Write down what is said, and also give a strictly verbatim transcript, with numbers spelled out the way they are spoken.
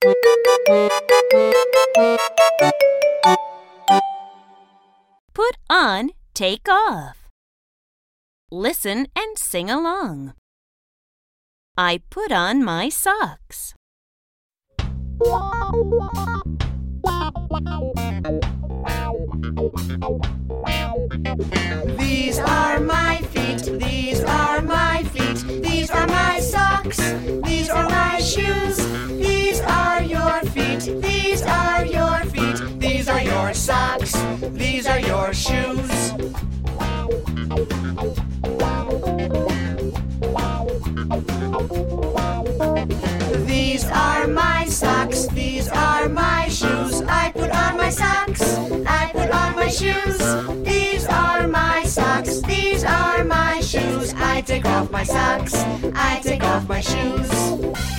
Put on, take off. Listen and sing along. I put on my socks. These are my feet, these are my feet, these are my socks, these are my shoes, these are your feet, these are your feet, these are your socks, these are your shoes. These are my socks, these are my shoes. I put on my socks, I put on my shoes. These are my socks, these are my shoes. I take off my socks, I take off my shoes.